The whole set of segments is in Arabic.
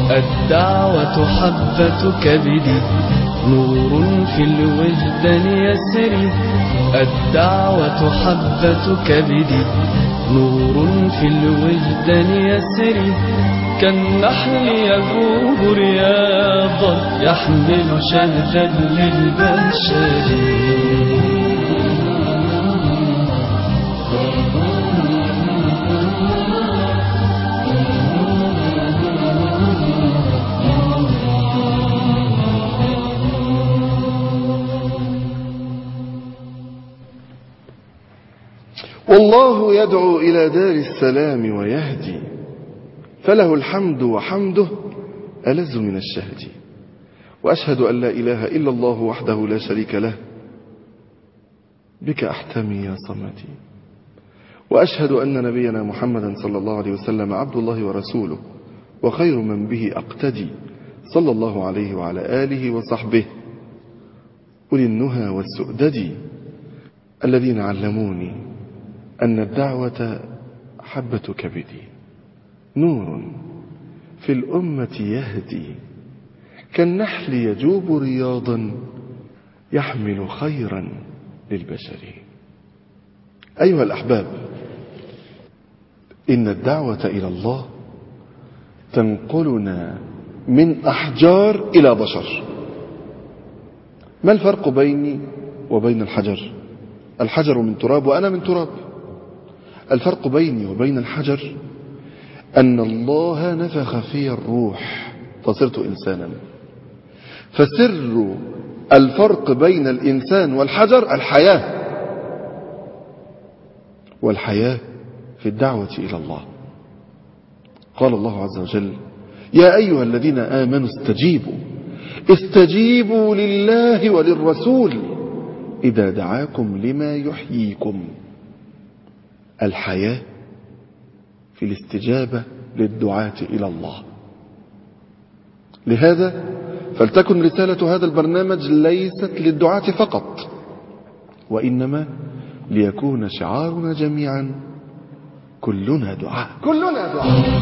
الدعوة حبة كبدي، نور في الوجدان يسري. الدعوة حبة كبدي، نور في الوجدان يسري. كالنحل يذوب رياضا، يحمل شهدا للبشر. والله يدعو إلى دار السلام ويهدي، فله الحمد وحمده ألذ من الشهد. وأشهد أن لا إله إلا الله وحده لا شريك له، بك أحتمي يا صمدي. وأشهد أن نبينا محمدا صلى الله عليه وسلم عبد الله ورسوله، وخير من به أقتدي، صلى الله عليه وعلى آله وصحبه أولي النهى والسؤدد، الذين علموني أن الدعوة حبة كبدي، نور في الأمة يهدي. كالنحل يجوب رياضا، يحمل خيرا للبشر. أيها الأحباب، إن الدعوة إلى الله تنقلنا من أحجار إلى بشر. ما الفرق بيني وبين الحجر؟ الحجر من تراب وأنا من تراب. الفرق بيني وبين الحجر أن الله نفخ في الروح فصرت إنسانا. فسر الفرق بين الإنسان والحجر الحياة، والحياة في الدعوة إلى الله. قال الله عز وجل: يا أيها الذين آمنوا استجيبوا لله وللرسول إذا دعاكم لما يحييكم. الحياة في الاستجابة للدعاة إلى الله. لهذا فلتكن رسالة هذا البرنامج ليست للدعاة فقط، وإنما ليكون شعارنا جميعا: كلنا دعاء، كلنا دعاء.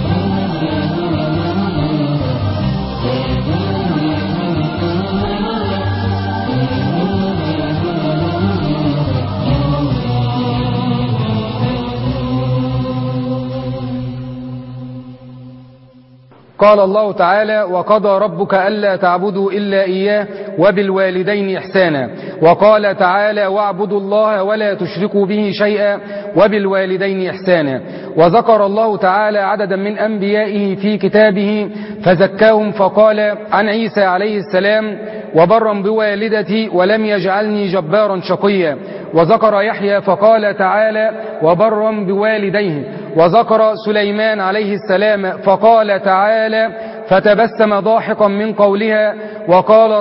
قال الله تعالى: وقضى ربك ألا تعبدوا إلا إياه وبالوالدين إحسانا. وقال تعالى: واعبدوا الله ولا تشركوا به شيئا وبالوالدين إحسانا. وذكر الله تعالى عددا من أنبيائه في كتابه فزكاهم، فقال عن عيسى عليه السلام: وبرا بوالدتي ولم يجعلني جبارا شقيا. وذكر يحيى فقال تعالى: وبرا بوالديه. وذكر سليمان عليه السلام فقال تعالى: فتبسم ضاحكا من قولها وقال: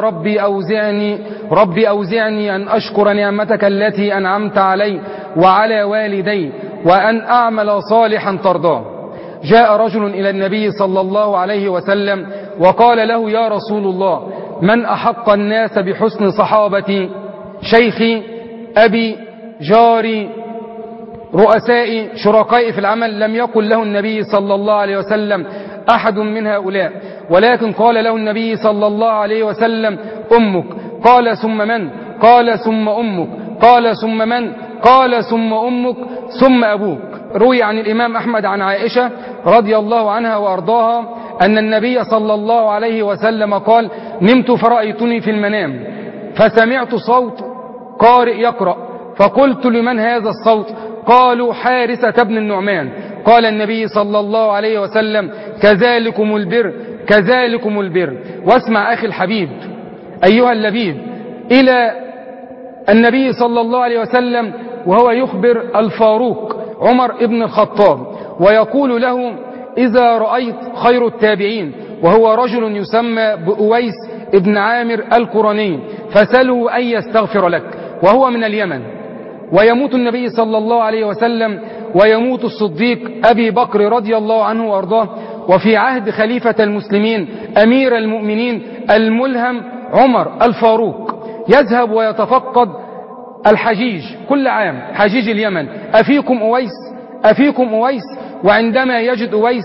ربي أوزعني أن أشكر نعمتك التي أنعمت علي وعلى والدي وأن أعمل صالحا ترضاه. جاء رجل إلى النبي صلى الله عليه وسلم وقال له: يا رسول الله، من أحق الناس بحسن صحابتي؟ شيخي، أبي، جاري، رؤسائي، شركائي في العمل. لم يقل له النبي صلى الله عليه وسلم أحد من هؤلاء، ولكن قال له النبي صلى الله عليه وسلم: أمك. قال: ثم من؟ قال: ثم أمك. قال: ثم من؟ قال: ثم أمك ثم أبوك. روي عن الإمام أحمد عن عائشة رضي الله عنها وأرضاها أن النبي صلى الله عليه وسلم قال: نمت فرأيتني في المنام فسمعت صوت قارئ يقرأ، فقلت: لمن هذا الصوت؟ قالوا: حارثة بن النعمان. قال النبي صلى الله عليه وسلم: كذلكم البر، كذلكم البر. واسمع أخي الحبيب أيها اللبيب إلى النبي صلى الله عليه وسلم وهو يخبر الفاروق عمر ابن الخطاب ويقول له: إذا رأيت خير التابعين، وهو رجل يسمى بأويس ابن عامر القرني، فسله أن يستغفر لك، وهو من اليمن. ويموت النبي صلى الله عليه وسلم ويموت الصديق أبي بكر رضي الله عنه وأرضاه، وفي عهد خليفة المسلمين أمير المؤمنين الملهم عمر الفاروق يذهب ويتفقد الحجيج كل عام، حجيج اليمن: أفيكم أويس؟ أفيكم أويس؟ وعندما يجد أويس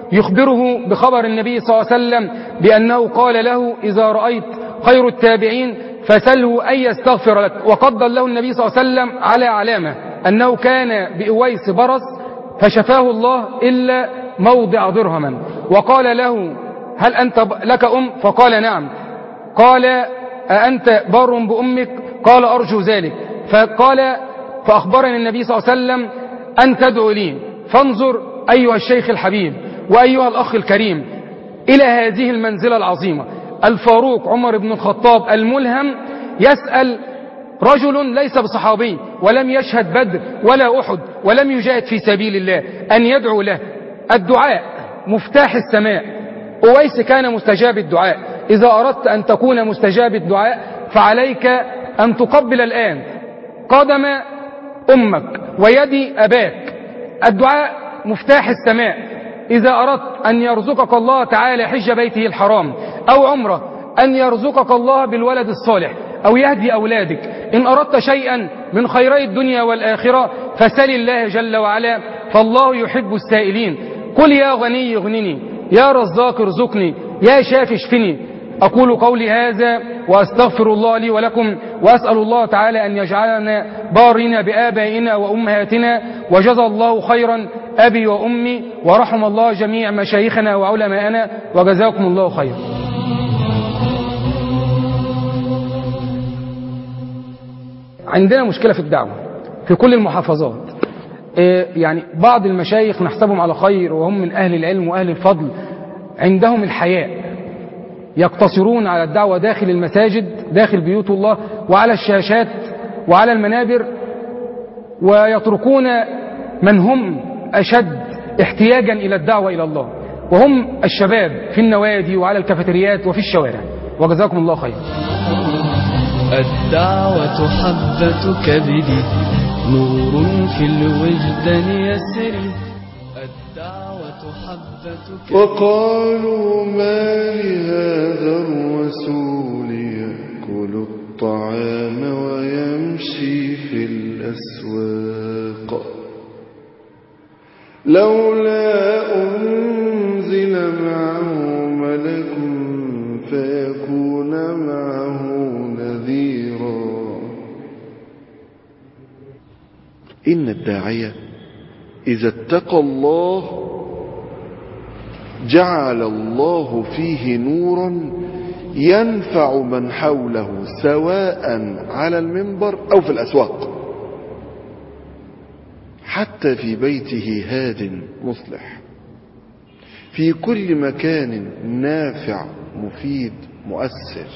يخبره بخبر النبي صلى الله عليه وسلم بأنه قال له: إذا رأيت خير التابعين فسله أن يستغفر لك. وقد دله النبي صلى الله عليه وسلم على علامة أنه كان بأويس برص فشفاه الله إلا موضع درهما، وقال له: هل أنت لك أم؟ فقال: نعم. قال: أأنت بار بأمك؟ قال: أرجو ذلك. فأخبرني النبي صلى الله عليه وسلم أن تدعو لي. فانظر أيها الشيخ الحبيب وأيها الأخ الكريم إلى هذه المنزلة العظيمة. الفاروق عمر بن الخطاب الملهم يسأل رجل ليس بصحابي ولم يشهد بدر ولا أحد ولم يجاهد في سبيل الله أن يدعو له. الدعاء مفتاح السماء. أويس كان مستجاب الدعاء. إذا أردت أن تكون مستجاب الدعاء فعليك أن تقبل الآن قدم أمك ويد أباك. الدعاء مفتاح السماء. إذا أردت أن يرزقك الله تعالى حج بيته الحرام أو عمره، أن يرزقك الله بالولد الصالح أو يهدي أولادك، إن أردت شيئا من خيري الدنيا والآخرة فسل الله جل وعلا، فالله يحب السائلين. قل يا غني اغنني، يا رزاق ارزقني، يا شافي اشفني. أقول قولي هذا وأستغفر الله لي ولكم، وأسأل الله تعالى أن يجعلنا بارين بآبائنا وأمهاتنا، وجزى الله خيرا أبي وأمي، ورحم الله جميع مشايخنا وعلماءنا، وجزاكم الله خيرا. عندنا مشكلة في الدعوة في كل المحافظات. يعني بعض المشايخ نحسبهم على خير وهم من أهل العلم وأهل الفضل، عندهم الحياء، يقتصرون على الدعوة داخل المساجد، داخل بيوت الله، وعلى الشاشات وعلى المنابر، ويتركون من هم أشد احتياجا إلى الدعوة إلى الله، وهم الشباب في النوادي وعلى الكافيتريات وفي الشوارع. وجزاكم الله خير. الدعوة حبة كبدي، نور في الوجدان يسري. الدعوة حبة كبدي. وقالوا ما لهذا الرسول يأكل الطعام ويمشي في الأسواق لولا أنزل معه ملك فيكون معه نذيرا. إن الداعية إذا اتقى الله جعل الله فيه نورا ينفع من حوله سواء على المنبر أو في الأسواق، حتى في بيته هاد مصلح، في كل مكان نافع مفيد مؤثر،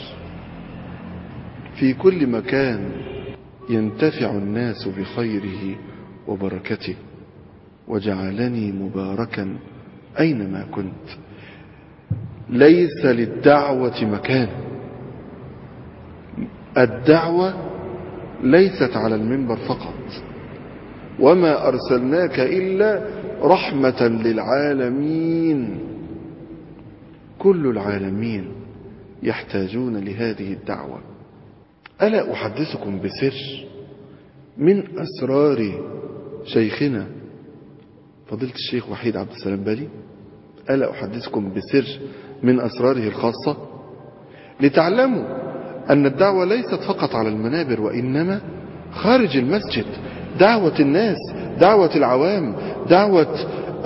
في كل مكان ينتفع الناس بخيره وبركته. وجعلني مباركا أينما كنت. ليس للدعوة مكان. الدعوة ليست على المنبر فقط. وما أرسلناك إلا رحمة للعالمين. كل العالمين يحتاجون لهذه الدعوة. ألا أحدثكم بسر من أسرار شيخنا فضيلة الشيخ وحيد عبد السلام بالي؟ ألا أحدثكم بسر من أسراره الخاصة لتعلموا أن الدعوة ليست فقط على المنابر، وإنما خارج المسجد. دعوة الناس، دعوة العوام، دعوة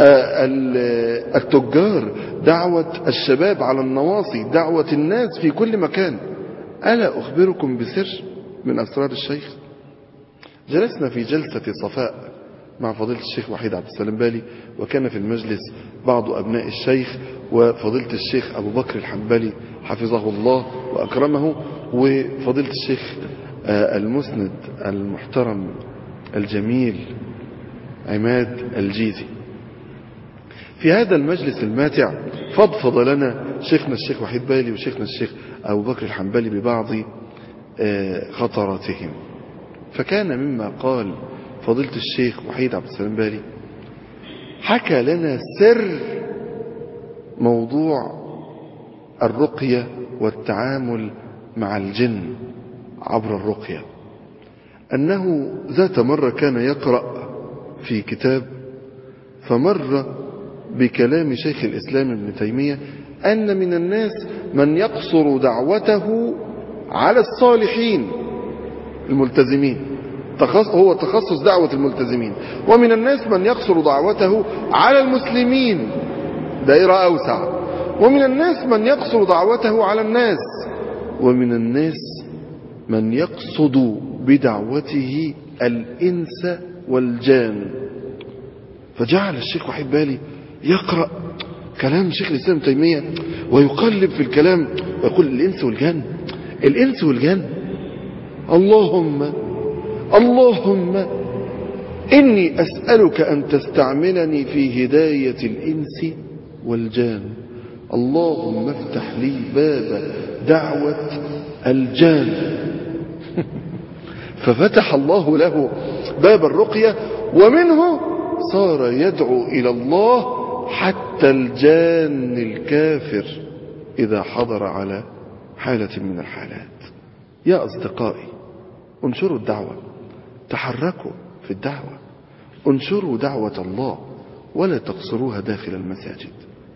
التجار، دعوة الشباب على النواصي، دعوة الناس في كل مكان. ألا أخبركم بسر من أسرار الشيخ؟ جلسنا في جلسة صفاء مع فضيلة الشيخ وحيد عبد السلام بالي، وكان في المجلس بعض أبناء الشيخ وفضيلة الشيخ أبو بكر الحنبلي حفظه الله وأكرمه، وفضيلة الشيخ المسند المحترم الجميل عماد الجيزي. في هذا المجلس الماتع فضفض لنا شيخنا الشيخ وحيد بالي وشيخنا الشيخ أبو بكر الحنبلي ببعض خطراتهم. فكان مما قال فضيلة الشيخ وحيد عبد السلام بالي، حكى لنا سر موضوع الرقية والتعامل مع الجن عبر الرقية. أنه ذات مرة كان يقرأ في كتاب، فمر بكلام شيخ الإسلام ابن تيمية أن من الناس من يقصر دعوته على الصالحين الملتزمين، هو تخصص دعوة الملتزمين، ومن الناس من يقصر دعوته على المسلمين، دائرة أوسع، ومن الناس من يقصر دعوته على الناس، ومن الناس من يقصد بدعوته الإنس والجان. فجعل الشيخ وحيد بالي يقرأ كلام شيخ الإسلام تيمية ويقلب في الكلام ويقول الإنس والجان، الإنس والجان، اللهم إني أسألك أن تستعملني في هداية الإنس والجان، اللهم افتح لي باب دعوة الجان. ففتح الله له باب الرقية، ومنه صار يدعو إلى الله حتى الجان الكافر إذا حضر على حالة من الحالات. يا أصدقائي، انشروا الدعوة، تحركوا في الدعوة، انشروا دعوة الله ولا تقصروها داخل المساجد.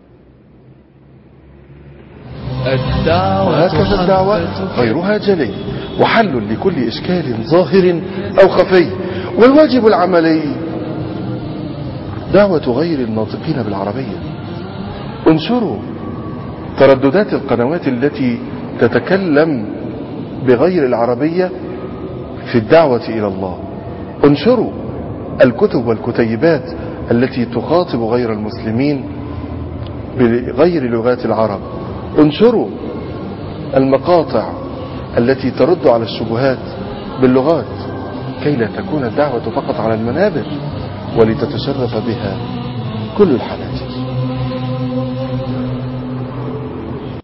وهكذا الدعوة غيرها جلي وحل لكل إشكال ظاهر أو خفي، والواجب العملي دعوة غير الناطقين بالعربية. انشروا ترددات القنوات التي تتكلم بغير العربية في الدعوة إلى الله، انشروا الكتب والكتيبات التي تخاطب غير المسلمين بغير لغات العرب، انشروا المقاطع التي ترد على الشبهات باللغات كي لا تكون الدعوة فقط على المنابر ولتتشرف بها كل الحناجر.